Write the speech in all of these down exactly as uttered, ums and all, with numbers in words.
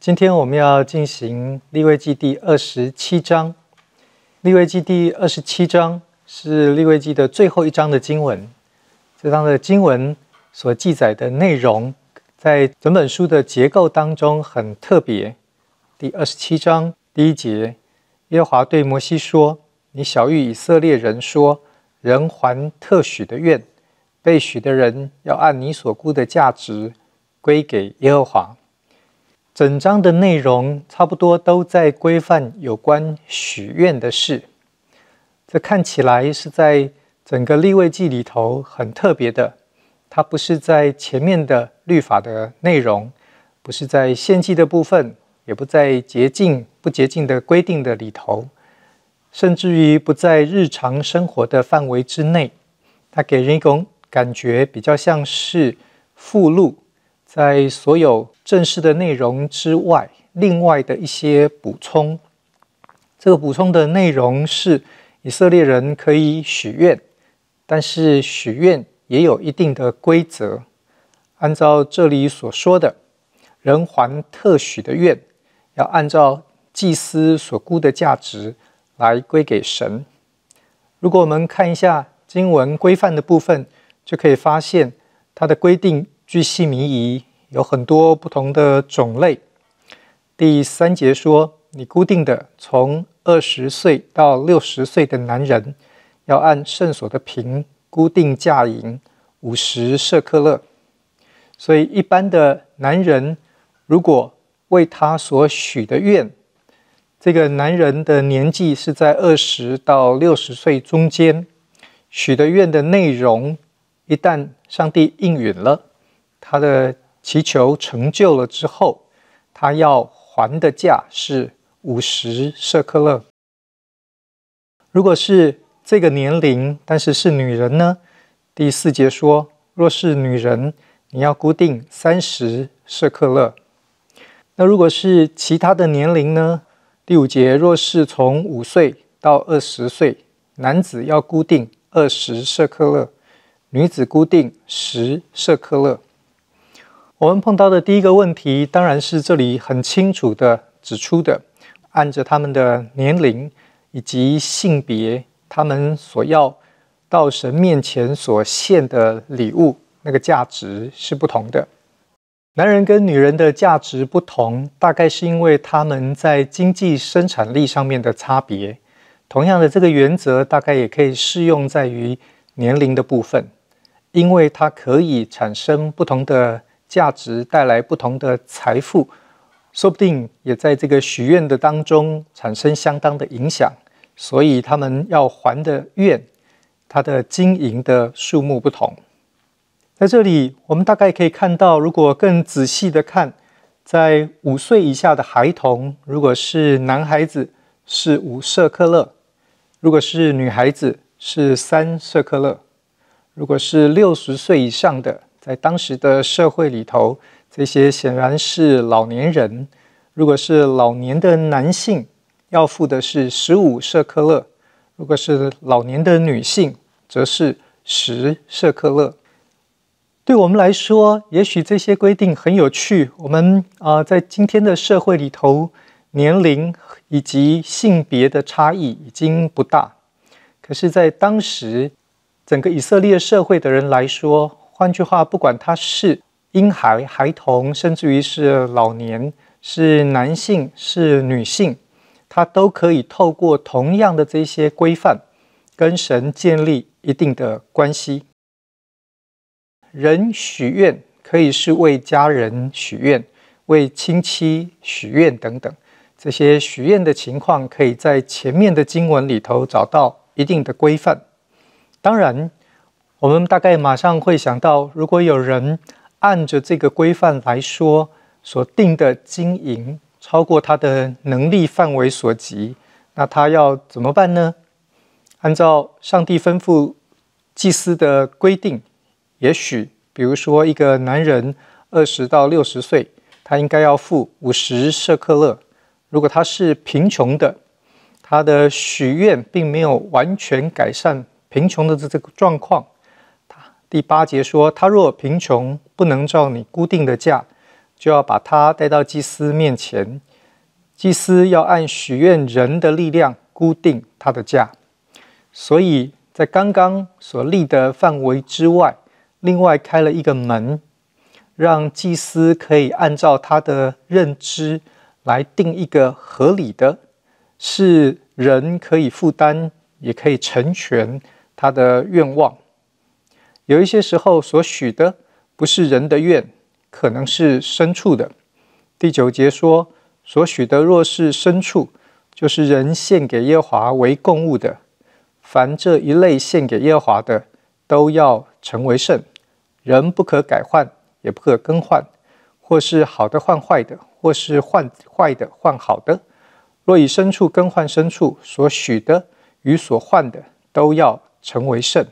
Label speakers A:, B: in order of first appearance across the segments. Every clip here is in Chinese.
A: 今天我们要进行利未记第二十七章。利未记第二十七章是利未记的最后一章的经文。这章的经文所记载的内容，在整本书的结构当中很特别。第二十七章第一节，耶和华对摩西说：“你晓谕以色列人说，人还特许的愿，被许的人要按你所估的价值归给耶和华。”整章的内容差不多都在规范有关许愿的事。这看起来是在整个利未记里头很特别的，它不是在前面的律法的内容，不是在献祭的部分，也不在洁净不洁净的规定的里头，甚至于不在日常生活的范围之内。它给人一种感觉比较像是附录，在所有正式的内容之外，另外的一些补充。这个补充的内容是以色列人可以许愿，但是许愿也有一定的规则。按照这里所说的，人还特许的愿，要按照祭司所估的价值来归给神。如果我们看一下经文规范的部分，就可以发现它的规定巨细靡遗，有很多不同的种类。第三节说，你固定的从二十岁到六十岁的男人，要按圣所的平固定价银五十舍克勒。所以一般的男人，如果为他所许的愿，这个男人的年纪是在二十到六十岁中间，许的愿的内容一旦上帝应允了，他的祈求成就了之后，他要还的价是五十舍克勒。如果是这个年龄，但是是女人呢？第四节说，若是女人，你要固定三十舍克勒。那如果是其他的年龄呢？第五节，若是从五岁到二十岁，男子要固定二十舍克勒，女子固定十舍克勒。我们碰到的第一个问题，当然是这里很清楚的指出的，按着他们的年龄以及性别，他们所要到神面前所献的礼物，那个价值是不同的。男人跟女人的价值不同，大概是因为他们在经济生产力上面的差别。同样的，这个原则大概也可以适用在于年龄的部分，因为它可以产生不同的价值，带来不同的财富，说不定也在这个许愿的当中产生相当的影响。所以他们要还的愿，它的金银的数目不同。在这里我们大概可以看到，如果更仔细的看，在五岁以下的孩童，如果是男孩子是五舍克勒，如果是女孩子是三舍克勒，如果是六十岁以上的，在当时的社会里头，这些显然是老年人。如果是老年的男性，要付的是十五舍克勒；如果是老年的女性，则是十舍克勒。对我们来说，也许这些规定很有趣。我们、呃、在今天的社会里头，年龄以及性别的差异已经不大。可是在当时，整个以色列社会的人来说，换句话，不管他是婴孩、孩童，甚至于是老年，是男性、是女性，他都可以透过同样的这些规范，跟神建立一定的关系。人许愿可以是为家人许愿，为亲戚许愿等等，这些许愿的情况可以在前面的经文里头找到一定的规范。当然，我们大概马上会想到，如果有人按着这个规范来说，所定的金银超过他的能力范围所及，那他要怎么办呢？按照上帝吩咐祭司的规定，也许比如说一个男人二十到六十岁，他应该要付五十舍克勒。如果他是贫穷的，他的许愿并没有完全改善贫穷的这个状况。第八节说，他若贫穷，不能照你固定的价， 就要把它带到祭司面前，祭司要按许愿人的力量估定它的价。所以在刚刚所立的范围之外，另外开了一个门，让祭司可以按照他的认知来定一个合理的，是人可以负担也可以成全他的愿望。有一些时候所许的不是人的愿，可能是牲畜的。第九节说，所许的若是牲畜，就是人献给耶和华为供物的，凡这一类献给耶和华的，都要成为圣。人不可改换，也不可更换，或是好的换坏的，或是换坏的换好的。若以牲畜更换牲畜，所许的与所换的，都要成为圣。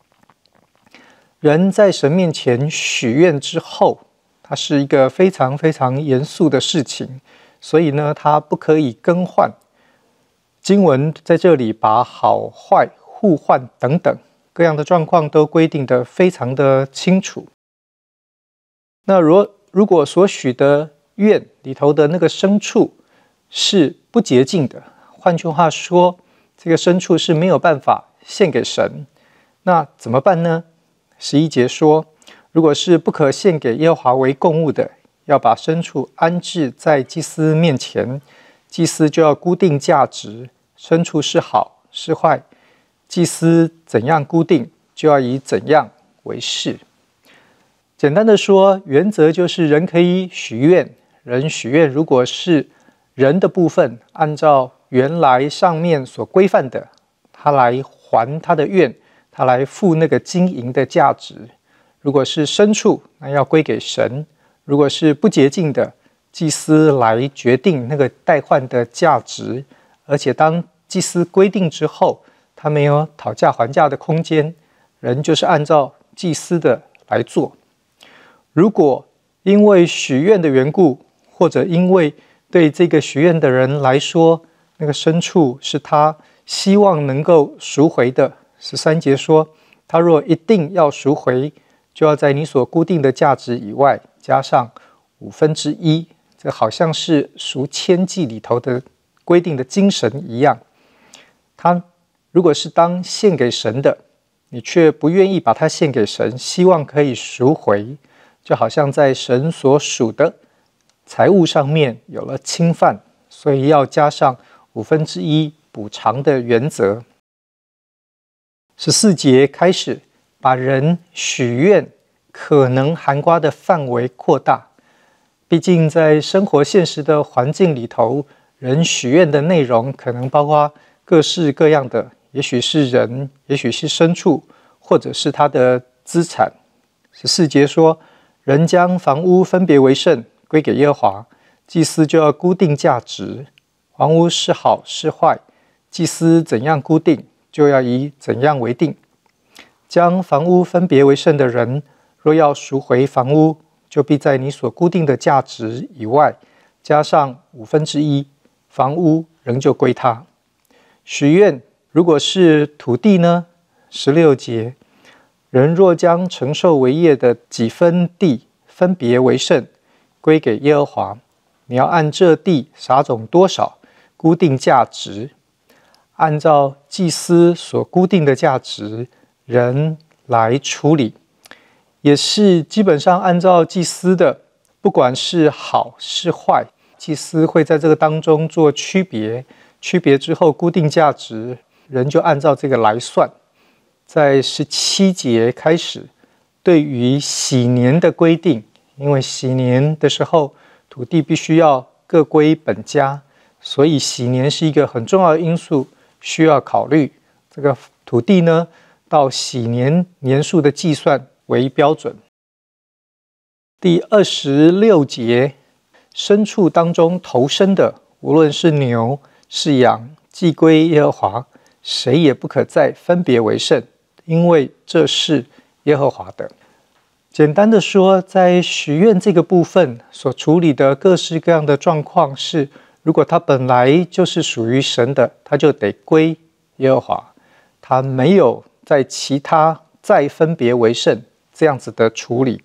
A: 人在神面前许愿之后，它是一个非常非常严肃的事情，所以呢，它不可以更换。经文在这里把好坏、互换等等各样的状况都规定得非常的清楚。那如如果所许的愿里头的那个牲畜是不洁净的，换句话说，这个牲畜是没有办法献给神，那怎么办呢？十一节说，如果是不可献给耶和华为供物的，要把牲畜安置在祭司面前，祭司就要估定价值，牲畜是好是坏，祭司怎样估定，就要以怎样为是。简单的说，原则就是人可以许愿，人许愿如果是人的部分，按照原来上面所规范的，他来还他的愿，他来付那个金银的价值。如果是牲畜，那要归给神；如果是不洁净的，祭司来决定那个代换的价值。而且当祭司规定之后，他没有讨价还价的空间，人就是按照祭司的来做。如果因为许愿的缘故，或者因为对这个许愿的人来说，那个牲畜是他希望能够赎回的，十三节说，他若一定要赎回，就要在你所固定的价值以外加上五分之一，这好像是赎愆祭里头的规定的精神一样。他如果是当献给神的，你却不愿意把它献给神，希望可以赎回，就好像在神所属的财物上面有了侵犯，所以要加上五分之一补偿的原则。十四节开始把人许愿可能涵盖的范围扩大，毕竟在生活现实的环境里头，人许愿的内容可能包括各式各样的，也许是人，也许是牲畜，或者是他的资产。十四节说，人将房屋分别为圣，归给耶和华，祭司就要估定价值。房屋是好是坏，祭司怎样估定，就要以怎样为定。将房屋分别为圣的人，若要赎回房屋，就必在你所固定的价值以外加上五分之一，房屋仍旧归他。许愿如果是土地呢？十六节，人若将承受为业的几分地分别为圣，归给耶和华，你要按这地撒种多少，固定价值，按照祭司所固定的价值，人来处理，也是基本上按照祭司的，不管是好是坏，祭司会在这个当中做区别，区别之后固定价值，人就按照这个来算。在十七节开始，对于禧年的规定，因为禧年的时候土地必须要各归本家，所以禧年是一个很重要的因素，需要考虑。这个土地呢，到禧年年数的计算为标准。第二十六节，牲畜当中头生的，无论是牛是羊，既归耶和华，谁也不可再分别为圣，因为这是耶和华的。简单的说，在许愿这个部分所处理的各式各样的状况是，如果它本来就是属于神的，它就得归耶和华，它没有在其他再分别为圣这样子的处理。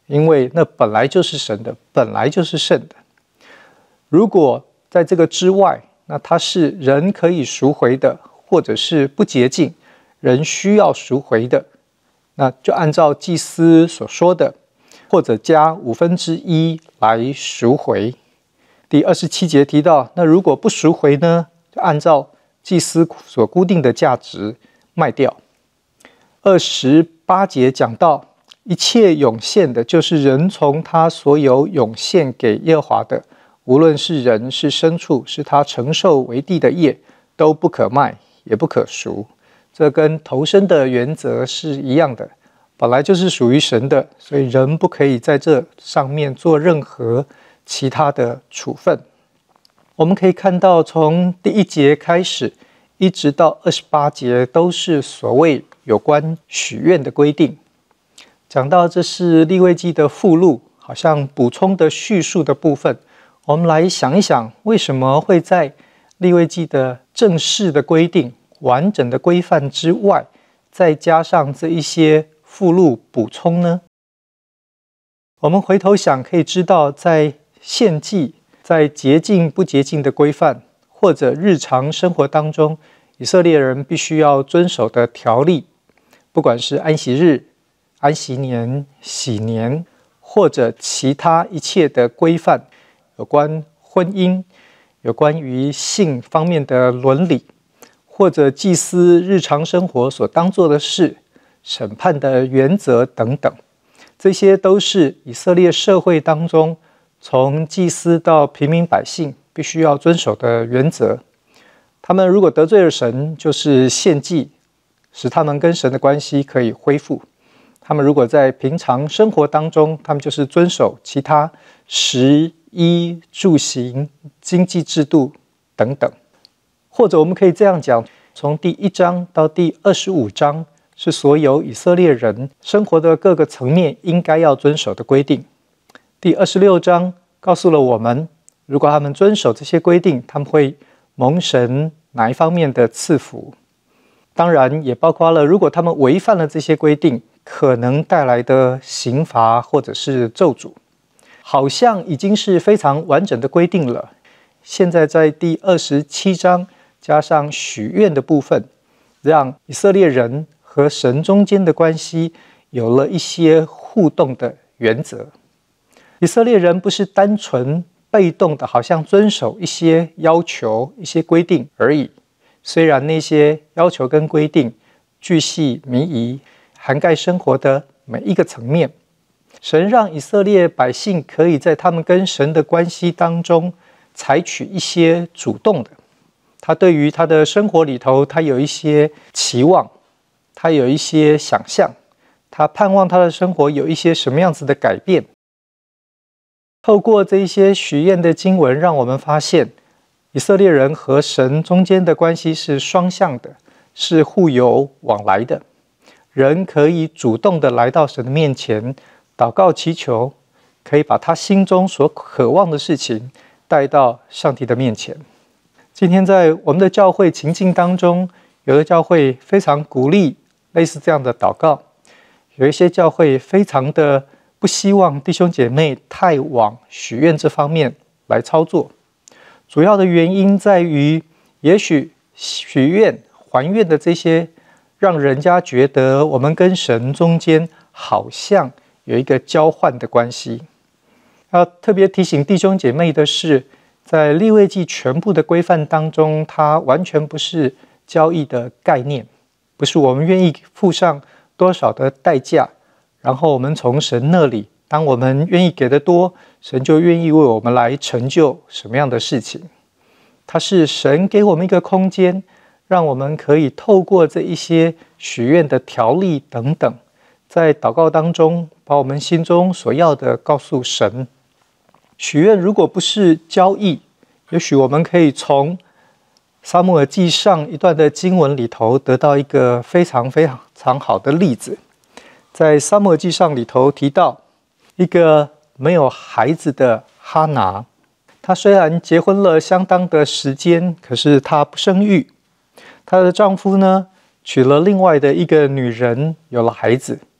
A: 因为那本来就是神的，本来就是圣的。如果在这个之外，那它是人可以赎回的，或者是不洁净，人需要赎回的，那就按照祭司所说的，或者加五分之一来赎回。第二十七节提到，那如果不赎回呢，就按照祭司所固定的价值卖掉。二十八节讲到，一切涌现的，就是人从他所有涌现给耶和华的，无论是人是牲畜，是他承受为地的业，都不可卖，也不可赎。这跟头生的原则是一样的，本来就是属于神的，所以人不可以在这上面做任何其他的处分。我们可以看到，从第一节开始，一直到二十八节，都是所谓有关许愿的规定。讲到这是利未记的附录，好像补充的叙述的部分。我们来想一想，为什么会在利未记的正式的规定、完整的规范之外，再加上这一些附录补充呢？我们回头想，可以知道，在献祭、在洁净不洁净的规范，或者日常生活当中，以色列人必须要遵守的条例，不管是安息日、安息年、喜年，或者其他一切的规范，有关婚姻、有关于性方面的伦理，或者祭司日常生活所当做的事、审判的原则等等，这些都是以色列社会当中从祭司到平民百姓必须要遵守的原则。他们如果得罪了神，就是献祭，使他们跟神的关系可以恢复。他们如果在平常生活当中，他们就是遵守其他食衣住行、经济制度等等。或者我们可以这样讲，从第一章到第二十五章，是所有以色列人生活的各个层面应该要遵守的规定。第二十六章告诉了我们，如果他们遵守这些规定，他们会蒙神哪一方面的赐福。当然也包括了，如果他们违反了这些规定，可能带来的刑罚或者是咒诅。好像已经是非常完整的规定了。现在在第二十七章加上许愿的部分，让以色列人和神中间的关系有了一些互动的原则。以色列人不是单纯被动的，好像遵守一些要求、一些规定而已。虽然那些要求跟规定巨细靡遗，涵盖生活的每一个层面，神让以色列百姓可以在他们跟神的关系当中采取一些主动的。他对于他的生活里头，他有一些期望，他有一些想象，他盼望他的生活有一些什么样子的改变。透过这一些许愿的经文，让我们发现以色列人和神中间的关系是双向的，是互有往来的。人可以主动的来到神的面前，祷告祈求，可以把他心中所渴望的事情带到上帝的面前。今天在我们的教会情境当中，有的教会非常鼓励类似这样的祷告，有一些教会非常的不希望弟兄姐妹太往许愿这方面来操作。主要的原因在于，也许许愿还愿的这些让人家觉得我们跟神中间好像有一个交换的关系。要特别提醒弟兄姐妹的是，在利未记全部的规范当中，它完全不是交易的概念，不是我们愿意付上多少的代价，然后我们从神那里，当我们愿意给的多，神就愿意为我们来成就什么样的事情。它是神给我们一个空间，让我们可以透过这一些许愿的条例等等，在祷告当中把我们心中所要的告诉神。许愿如果不是交易，也许我们可以从撒母耳记上一段的经文里头得到一个非常非常好的例子。在撒母耳记上里头提到一个没有孩子的哈拿，她虽然结婚了相当的时间，可是她不生育。她的丈夫呢，娶了另外的一个女人，有了孩子。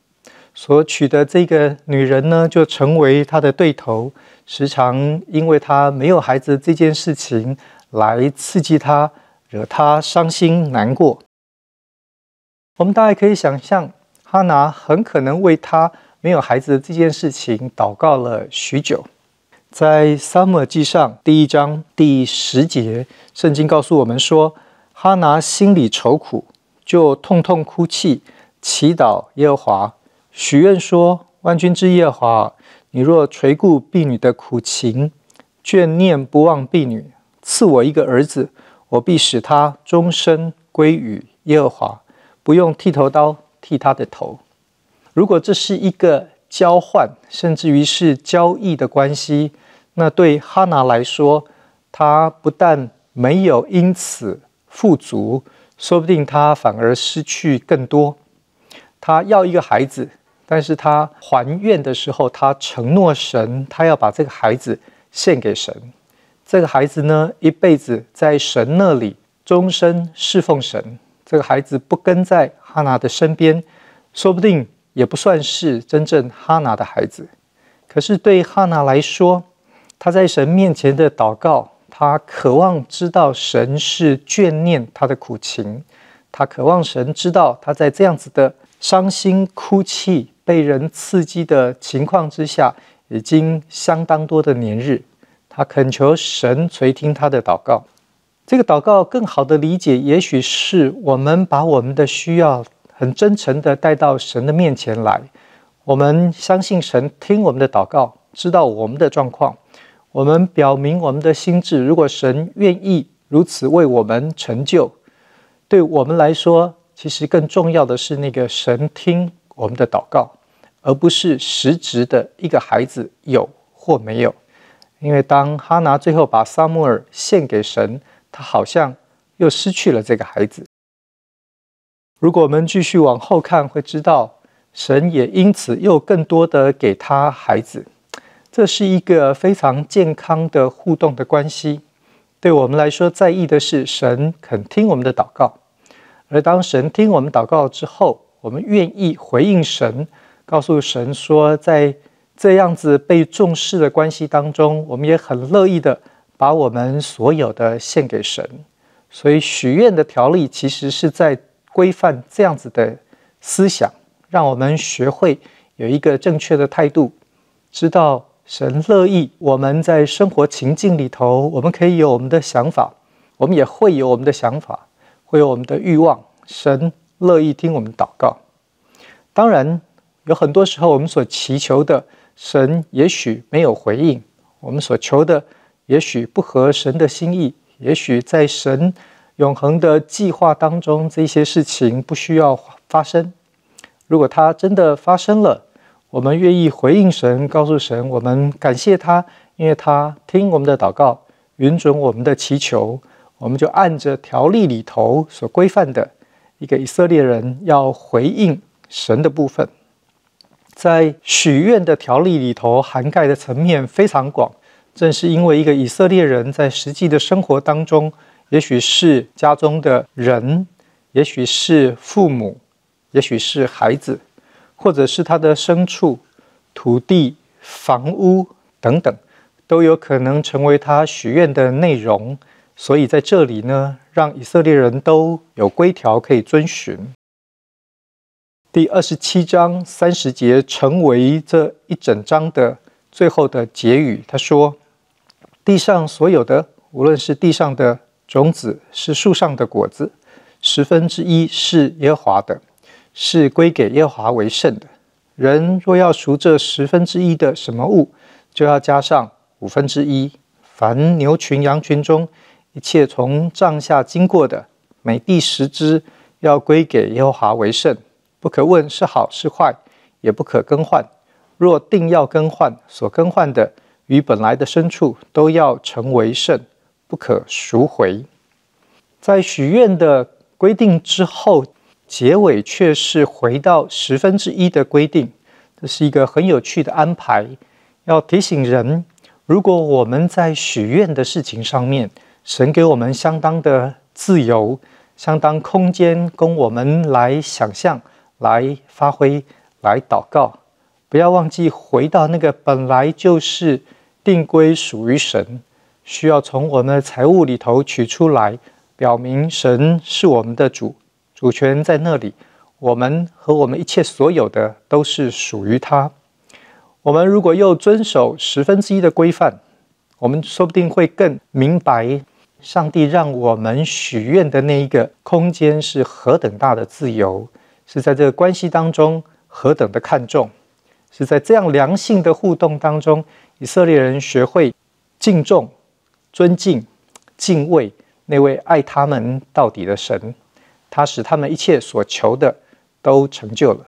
A: 所娶的这个女人呢，就成为他的对头，时常因为他没有孩子这件事情来刺激他，惹他伤心难过。我们大概可以想象，哈拿很可能为他没有孩子这件事情祷告了许久。在撒母耳记上第一章第十节，圣经告诉我们说，哈拿心里愁苦，就痛痛哭泣，祈祷耶和华，许愿说：万军之耶和华，你若垂顾婢女的苦情，眷念不忘婢女，赐我一个儿子，我必使他终身归于耶和华，不用剃头刀剃他的头。如果这是一个交换，甚至于是交易的关系，那对哈拿来说，他不但没有因此富足，说不定他反而失去更多。他要一个孩子，但是他还愿的时候，他承诺神，他要把这个孩子献给神。这个孩子呢，一辈子在神那里终身侍奉神。这个孩子不跟在哈拿的身边，说不定也不算是真正哈拿的孩子。可是对哈拿来说，他在神面前的祷告，他渴望知道神是眷念他的苦情，他渴望神知道他在这样子的伤心哭泣、被人刺激的情况之下，已经相当多的年日。他恳求神垂听他的祷告。这个祷告更好的理解，也许是我们把我们的需要很真诚的带到神的面前来。我们相信神听我们的祷告，知道我们的状况。我们表明我们的心志，如果神愿意如此为我们成就，对我们来说，其实更重要的是那个神听我们的祷告，而不是实质的一个孩子有或没有。因为当哈拿最后把撒母耳献给神，他好像又失去了这个孩子。如果我们继续往后看，会知道神也因此又更多的给他孩子。这是一个非常健康的互动的关系。对我们来说，在意的是神肯听我们的祷告，而当神听我们祷告之后，我们愿意回应神，告诉神说，在这样子被重视的关系当中，我们也很乐意的把我们所有的献给神。所以许愿的条例其实是在规范这样子的思想，让我们学会有一个正确的态度，知道神乐意我们在生活情境里头，我们可以有我们的想法，我们也会有我们的想法，会有我们的欲望。神乐意听我们祷告。当然，有很多时候我们所祈求的，神也许没有回应，我们所求的也许不合神的心意，也许在神永恒的计划当中，这些事情不需要发生。如果它真的发生了，我们愿意回应神，告诉神我们感谢他，因为他听我们的祷告，允准我们的祈求，我们就按着条例里头所规范的一个以色列人要回应神的部分。在许愿的条例里头涵盖的层面非常广，正是因为一个以色列人在实际的生活当中，也许是家中的人，也许是父母，也许是孩子，或者是他的牲畜、土地、房屋等等，都有可能成为他许愿的内容。所以在这里呢，让以色列人都有规条可以遵循。第二十七章三十节成为这一整章的最后的结语。他说：地上所有的，无论是地上的种子，是树上的果子，十分之一是耶和华的，是归给耶和华为圣的。人若要赎这十分之一的什么物，就要加上五分之一。凡牛群羊群中一切从帐下经过的，每第十只要归给耶和华为圣，不可问是好是坏，也不可更换。若定要更换，所更换的与本来的牲畜都要成为圣，不可赎回。在许愿的规定之后，结尾却是回到十分之一的规定。这是一个很有趣的安排，要提醒人，如果我们在许愿的事情上面，神给我们相当的自由，相当空间供我们来想象，来发挥， 来祷告，不要忘记回到那个本来就是定归属于神，需要从我们的财物里头取出来，表明神是我们的主，主权在那里，我们和我们一切所有的都是属于他。我们如果又遵守十分之一的规范，我们说不定会更明白上帝让我们许愿的那一个空间是何等大的自由，是在这个关系当中何等的看重，是在这样良性的互动当中，以色列人学会敬重、尊敬、敬畏那位爱他们到底的神，他使他们一切所求的都成就了。